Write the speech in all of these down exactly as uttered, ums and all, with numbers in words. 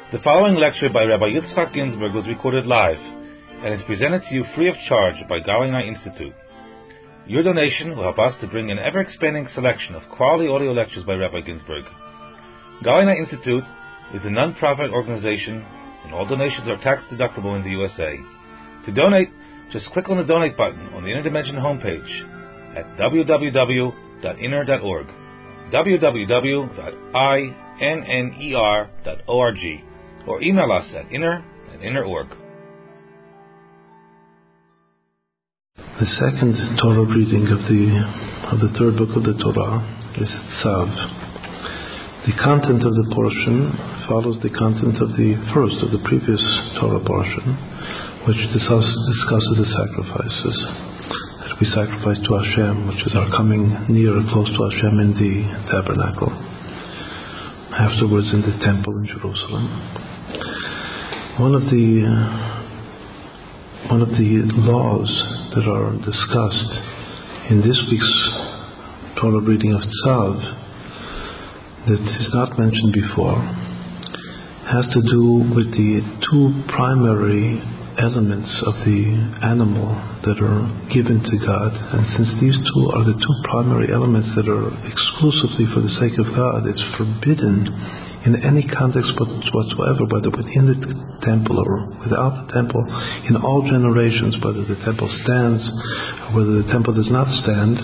The following lecture by Rabbi Yitzchak Ginsburg was recorded live and is presented to you free of charge by Galinai Institute. Your donation will help us to bring an ever-expanding selection of quality audio lectures by Rabbi Ginsburg. Galinai Institute is a non-profit organization and all donations are tax-deductible in the U S A. To donate, just click on the donate button on the Inner Dimension homepage at w w w dot inner dot org, w w w dot inner dot org, or email us at inner at inner dot org. The second Torah reading of the of the third book of the Torah is Tzav. The content of the portion follows the content of the first of the previous Torah portion, which discuss, discusses the sacrifices that we sacrifice to Hashem, which is our coming near or close to Hashem in the tabernacle, afterwards in the temple in Jerusalem. One of the uh, one of the laws that are discussed in this week's Torah reading of Tzav that is not mentioned before has to do with the two primary elements of the animal that are given to God. And since these two are the two primary elements that are exclusively for the sake of God, it's forbidden in any context whatsoever, whether within the temple or without the temple, in all generations, whether the temple stands or whether the temple does not stand,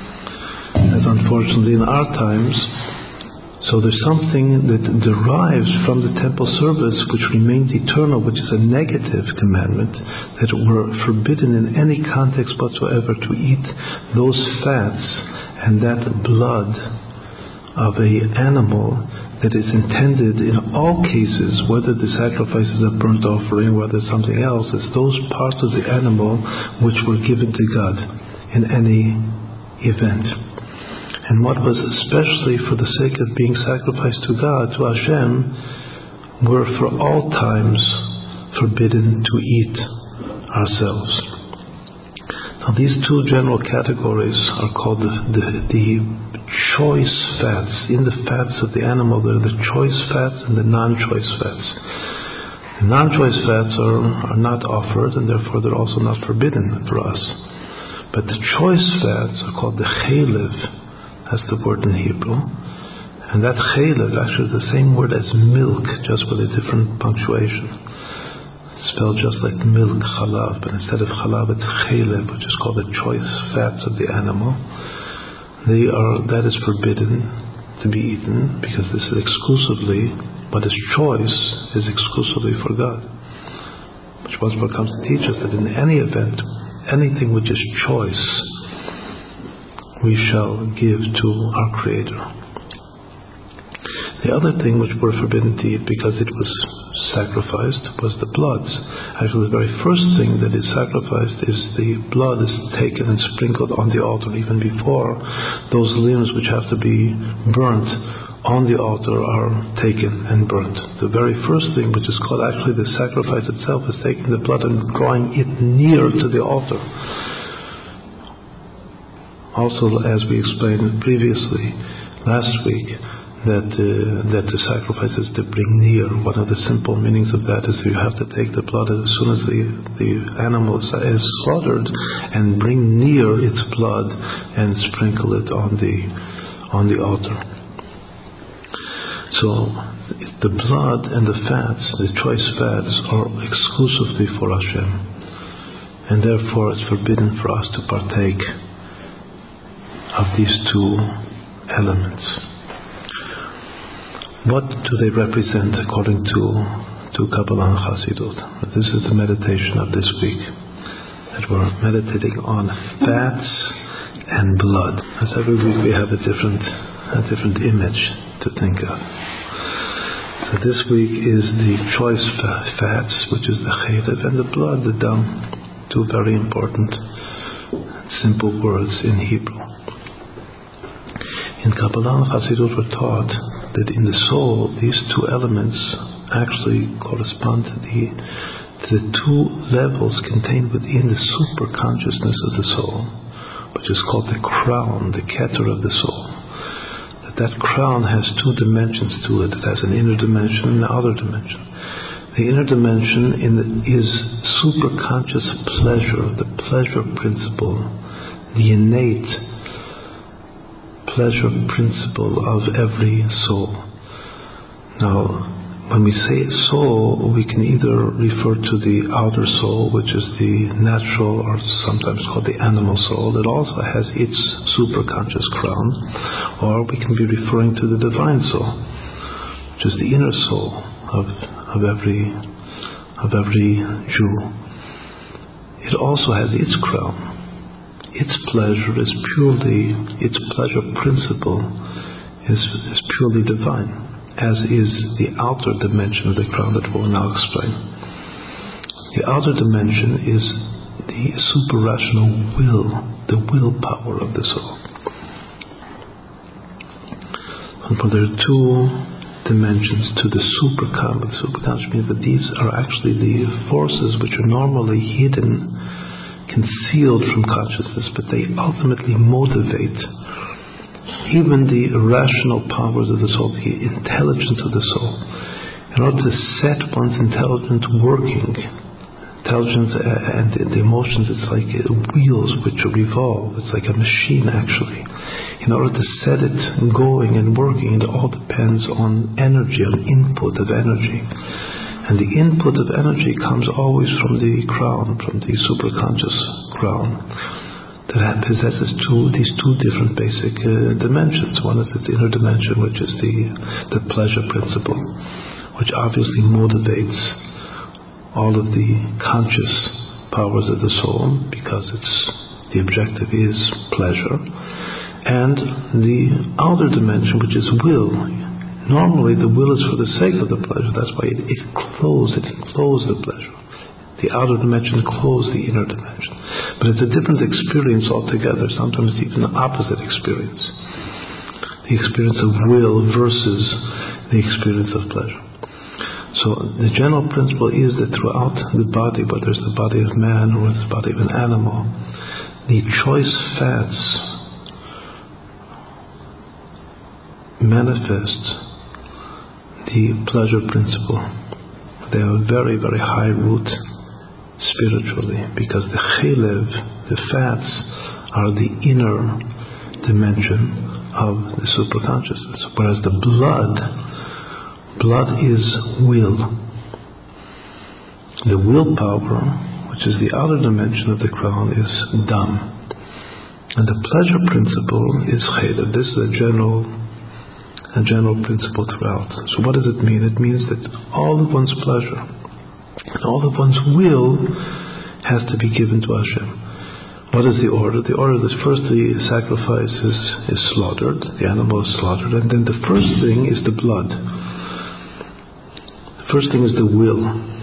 as unfortunately in our times. So there's something that derives from the temple service which remains eternal, which is a negative commandment, that we're forbidden in any context whatsoever to eat those fats and that blood of an animal that is intended in all cases, whether the sacrifice is a burnt offering, whether it's something else, it's those parts of the animal which were given to God in any event. And what was especially for the sake of being sacrificed to God, to Hashem, were for all times forbidden to eat ourselves. Now these two general categories are called the, the, the choice fats. In the fats of the animal, there are the choice fats and the non-choice fats. The non-choice fats are, are not offered, and therefore they're also not forbidden for us. But the choice fats are called the chaylev. That's the word in Hebrew. And that chaylev actually is the same word as milk, just with a different punctuation. It's spelled just like milk, chalav, but instead of chalav it's chaylev, which is called the choice fats of the animal. They are, that is forbidden to be eaten, because this is exclusively, what is choice is exclusively for God. Which once more comes to teach us that in any event, anything which is choice, we shall give to our Creator. The other thing which we're forbidden to eat because it was sacrificed was the bloods. Actually, the very first thing that is sacrificed is the blood is taken and sprinkled on the altar. Even before, those limbs which have to be burnt on the altar are taken and burnt. The very first thing, which is called actually the sacrifice itself, is taking the blood and drawing it near to the altar. Also, as we explained previously, last week, that uh, that the sacrifice is to bring near. One of the simple meanings of that is you have to take the blood as soon as the, the animal is, is slaughtered and bring near its blood and sprinkle it on the on the altar. So the blood and the fats, the choice fats, are exclusively for Hashem, and therefore it's forbidden for us to partake of these two elements. What do they represent according to, to Kabbalah and Chassidut? This is the meditation of this week, that we're meditating on fats and blood. As every week we have a different a different image to think of. So this week is the choice fats, which is the chaylev, and the blood, the dam, two very important simple words in Hebrew. In Kabbalah and Chassidut we're taught that in the soul, these two elements actually correspond to the, to the two levels contained within the super consciousness of the soul, which is called the crown, the keter of the soul. That that crown has two dimensions to it. It has an inner dimension and an outer dimension. The inner dimension in the, is superconscious pleasure, the pleasure principle, the innate pleasure principle of every soul. Now, when we say soul, we can either refer to the outer soul, which is the natural or sometimes called the animal soul, that also has its superconscious crown, or we can be referring to the divine soul, which is the inner soul of of every of every Jew. It also has its crown. Its pleasure is purely, its pleasure principle is, is purely divine, as is the outer dimension of the crown that we'll now explain. The outer dimension is the super-rational will, the willpower of the soul. And for there are two dimensions to the superconscious. Superconscious means that these are actually the forces which are normally hidden, concealed from consciousness, but they ultimately motivate even the irrational powers of the soul, the intelligence of the soul. In order to set one's intelligence working, intelligence and the emotions, it's like wheels which revolve. It's like a machine, actually. In order to set it going and working, it all depends on energy, on input of energy. And the input of energy comes always from the crown, from the superconscious crown, that possesses two, these two different basic uh, dimensions. One is its inner dimension, which is the, the pleasure principle, which obviously motivates all of the conscious powers of the soul, because it's the objective is pleasure. And the outer dimension, which is will. Normally the will is for the sake of the pleasure. That's why it, it closes, it encloses the pleasure. The outer dimension closes the inner dimension. But it's a different experience altogether, sometimes even the opposite experience. The experience of will versus the experience of pleasure. So the general principle is that throughout the body, whether it's the body of man or the body of an animal, the choice fats manifest the pleasure principle. They have a very, very high root spiritually, because the chelev, the fats, are the inner dimension of the superconsciousness, whereas the blood, blood is will. The willpower, which is the outer dimension of the crown, is dam. And the pleasure principle is chelev. This is a general a general principle throughout. So what does it mean? It means that all of one's pleasure and all of one's will has to be given to Hashem. What is the order? The order is first the sacrifice is, is slaughtered, the animal is slaughtered, and then the first thing is the blood. The first thing is the will.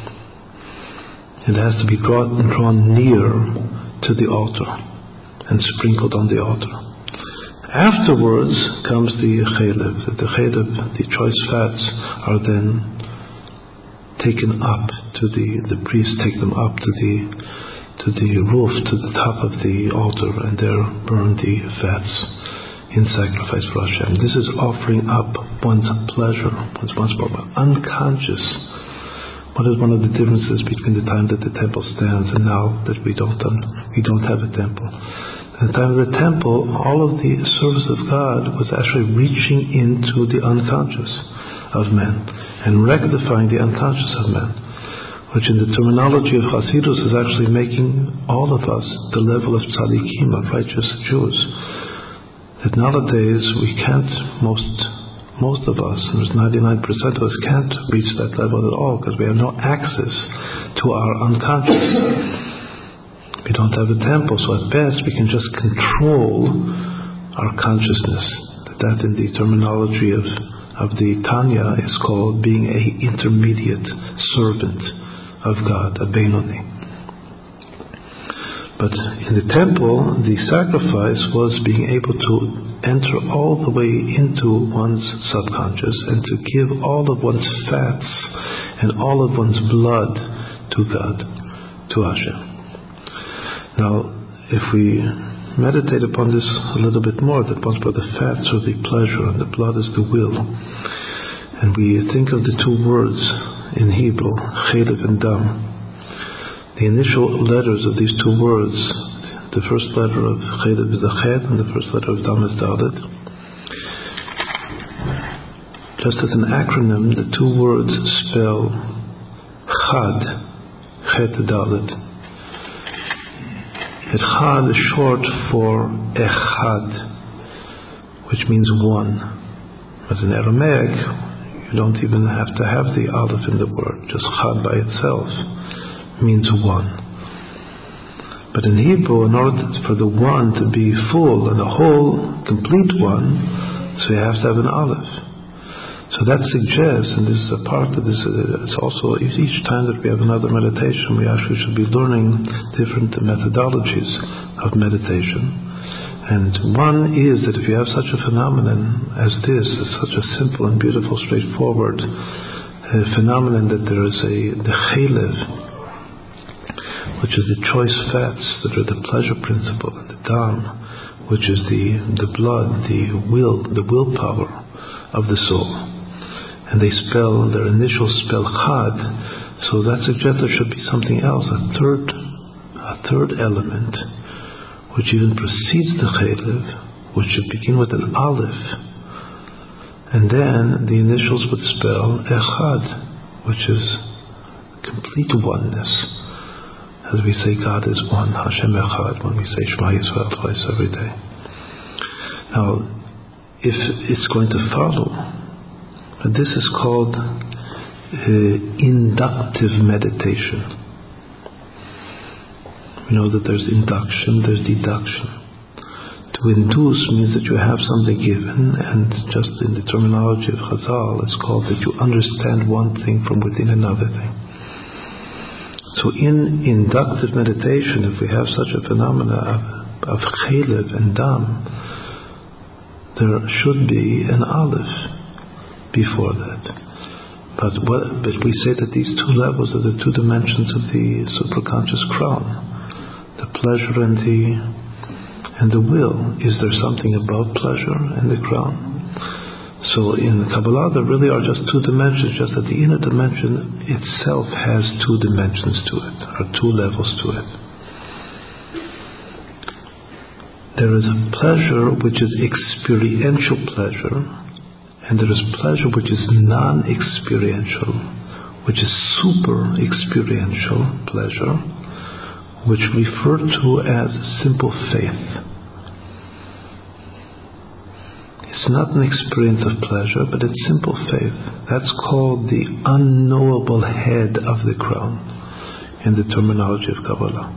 It has to be brought and drawn near to the altar and sprinkled on the altar. Afterwards comes the chelev. The chelev, the choice fats, are then taken up to the the priests take them up to the to the roof, to the top of the altar, and there burn the fats in sacrifice for Hashem. This is offering up one's pleasure, one's one's unconscious. What is one of the differences between the time that the temple stands and now that we don't um, we don't have a temple? At the time of the temple, all of the service of God was actually reaching into the unconscious of men and rectifying the unconscious of men, which in the terminology of Hasidus is actually making all of us the level of tzaddikim, of righteous Jews. That nowadays we can't, most most of us, there's ninety-nine percent of us, can't reach that level at all, because we have no access to our unconscious. We don't have a temple, so at best we can just control our consciousness. That in the terminology of, of the Tanya is called being an intermediate servant of God, a Benoni. But in the temple, the sacrifice was being able to enter all the way into one's subconscious and to give all of one's fats and all of one's blood to God, to Hashem. Now, if we meditate upon this a little bit more, that once where the fats are the pleasure and the blood is the will, and we think of the two words in Hebrew, chelev and dam, the initial letters of these two words, the first letter of chelev is a chet and the first letter of dam is dalet. Just as an acronym, the two words spell chad, chet dalet. Echad is short for echad, which means one. As in Aramaic, you don't even have to have the aleph in the word. Just chad by itself means one. But in Hebrew, in order for the one to be full and a whole, complete one, so you have to have an aleph. So that suggests, and this is a part of this, it's also each time that we have another meditation, we actually should be learning different methodologies of meditation. And one is that if you have such a phenomenon as this, as such a simple and beautiful, straightforward uh, phenomenon, that there is a the chelev, which is the choice fats that are the pleasure principle, and the dam, which is the the blood, the will, the willpower of the soul. And they spell, their initials spell chad, so that suggests there should be something else, a third a third element, which even precedes the chelev, which should begin with an aleph, and then the initials would spell echad, which is complete oneness. As we say God is one, Hashem echad, when we say Shema Yisrael twice every day. Now, if it's going to follow, but this is called uh, inductive meditation. We know that there's induction, there's deduction. To induce means that you have something given, and just in the terminology of Chazal, it's called that you understand one thing from within another thing. So in inductive meditation, if we have such a phenomena of, of chelev and dam, there should be an aleph before that. But what, but we say that these two levels are the two dimensions of the superconscious crown, the pleasure and the and the will. Is there something above pleasure and the crown? So in Kabbalah there really are just two dimensions, just that the inner dimension itself has two dimensions to it, or two levels to it. There is a pleasure which is experiential pleasure, and there is pleasure which is non-experiential, which is super-experiential pleasure, which we refer to as simple faith. It's not an experience of pleasure, but it's simple faith. That's called the unknowable head of the crown in the terminology of Kabbalah.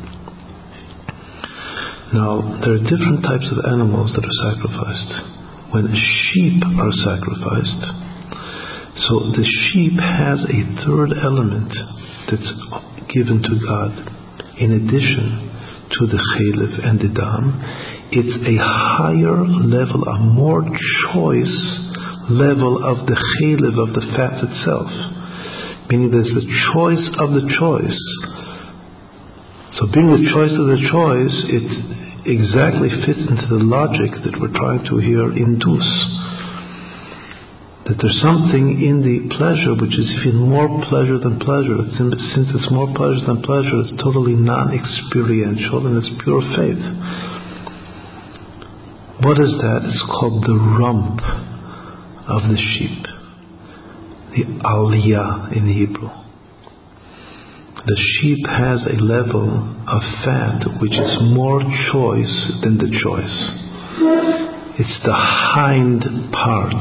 Now, there are different types of animals that are sacrificed. When sheep are sacrificed, so the sheep has a third element that's given to God in addition to the chelev and the dam. It's a higher level, a more choice level of the chelev, of the fat itself, meaning there's the choice of the choice. So being the choice of the choice, it exactly fits into the logic that we're trying to here induce. That there's something in the pleasure which is even more pleasure than pleasure. Since it's more pleasure than pleasure, it's totally non-experiential and it's pure faith. What is that? It's called the rump of the sheep, the aliyah in Hebrew. The sheep has a level of fat which is more choice than the choice. It's the hind part.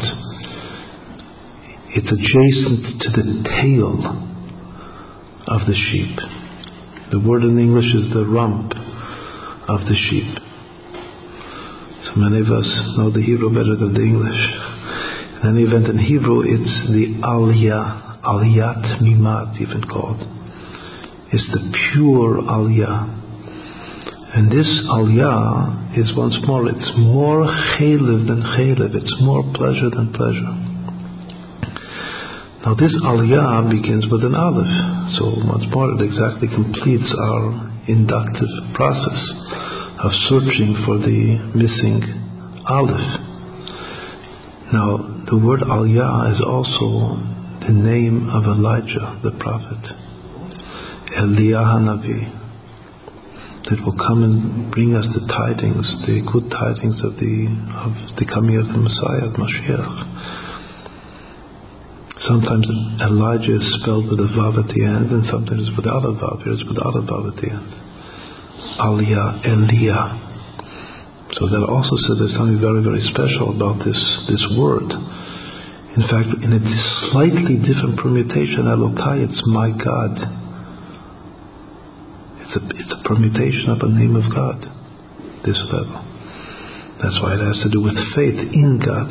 It's adjacent to the tail of the sheep. The word in English is the rump of the sheep. So many of us know the Hebrew better than the English. In any event, in Hebrew it's the aliyah, aliyat mimat even called. It's the pure aliyah. And this aliyah is once more, it's more chelev than chelev, it's more pleasure than pleasure. Now this aliyah begins with an aleph, so once more it exactly completes our inductive process of searching for the missing Aleph. Now, the word Aliyah is also the name of Elijah, the prophet, Eliyahu Hanavi, that will come and bring us the tidings, the good tidings of the of the coming of the Messiah, of Mashiach. Sometimes Elijah is spelled with a vav at the end, and sometimes without a vav. Here it's without a vav at the end. Aliyah, Eliyah. So that also said there's something very, very special about this this word. In fact, in a slightly different permutation, Elokai, it's my God. It's a it's a permutation of a name of God. This level. That's why it has to do with faith in God.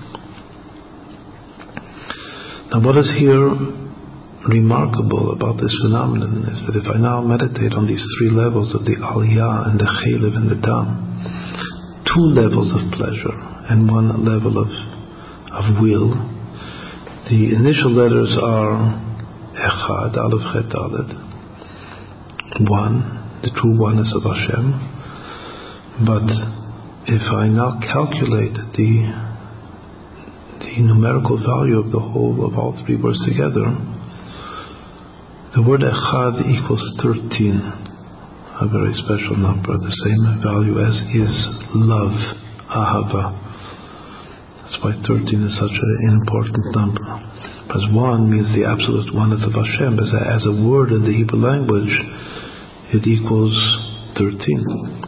Now, what is here remarkable about this phenomenon is that if I now meditate on these three levels of the Aliyah and the Chelev and the Dam, two levels of pleasure and one level of of will. The initial letters are Echad, Aleph, Chet, Dalet, one, the true oneness of Hashem. But if I now calculate the the numerical value of the whole of all three words together, the word Echad equals thirteen. A very special number, the same value as is love, ahava. That's why thirteen is such an important number. Because one means the absolute oneness of Hashem. As a, as a word in the Hebrew language, it equals thirteen.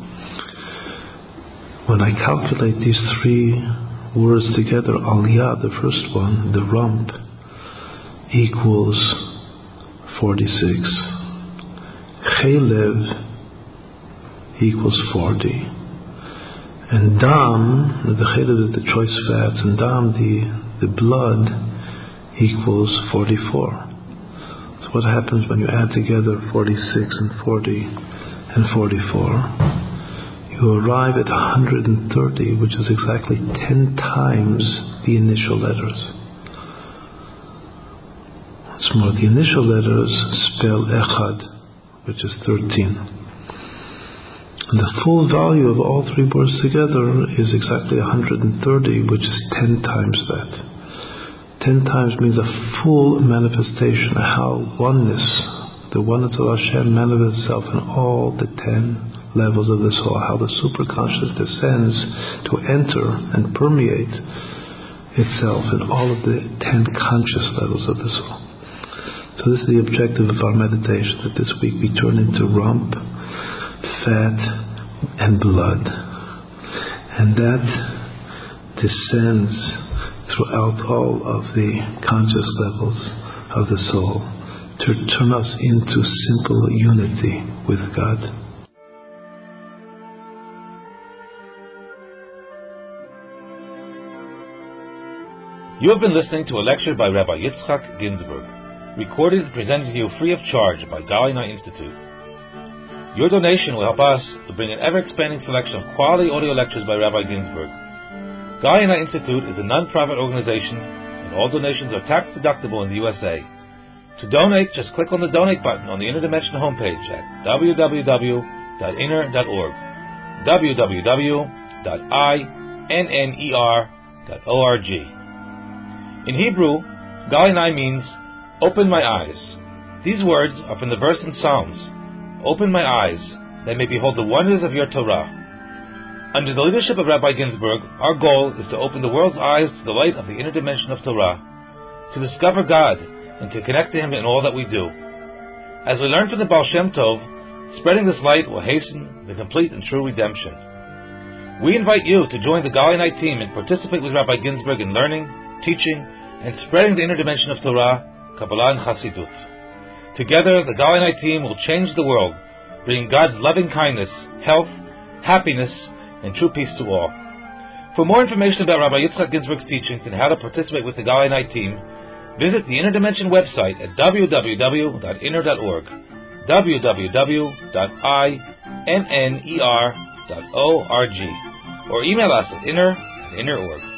When I calculate these three words together, Aliyah, the first one, the rump, equals forty-six. Chelev equals forty, and Dam, the Chelev is the choice fats, and Dam, the, the blood, equals forty-four. So what happens when you add together forty-six and forty and forty-four? You arrive at one hundred thirty, which is exactly ten times the initial letters. What's more, the initial letters spell Echad, which is thirteen. And the full value of all three words together is exactly one hundred thirty, which is ten times that. Ten times means a full manifestation of how oneness, the oneness of Hashem, manifests itself in all the ten levels of the soul, how the superconscious descends to enter and permeate itself in all of the ten conscious levels of the soul. So this is the objective of our meditation, that this week we turn into rump, fat and blood, and that descends throughout all of the conscious levels of the soul to turn us into simple unity with God. You have been listening to a lecture by Rabbi Yitzchak Ginsburg, recorded and presented to you free of charge by Galinai Institute. Your donation will help us to bring an ever-expanding selection of quality audio lectures by Rabbi Ginsburg. Galinai Institute is a non-profit organization, and all donations are tax-deductible in the U S A. To donate, just click on the Donate button on the Interdimension homepage at w w w dot inner dot org, w w w dot inner dot org. In Hebrew, Galinai means, open my eyes. These words are from the verse in Psalms, open my eyes, that I may behold the wonders of your Torah. Under the leadership of Rabbi Ginsburg, our goal is to open the world's eyes to the light of the inner dimension of Torah, to discover God, and to connect to Him in all that we do. As we learn from the Baal Shem Tov, spreading this light will hasten the complete and true redemption. We invite you to join the Galinai team and participate with Rabbi Ginsburg in learning, teaching, and spreading the inner dimension of Torah, Kabbalah, and Chassidut. Together, the Galinai team will change the world, bringing God's loving kindness, health, happiness, and true peace to all. For more information about Rabbi Yitzchak Ginsburg's teachings and how to participate with the Galinai team, visit the Inner Dimension website at w w w dot inner dot org, w w w dot inner dot org, or email us at inner at inner dot org.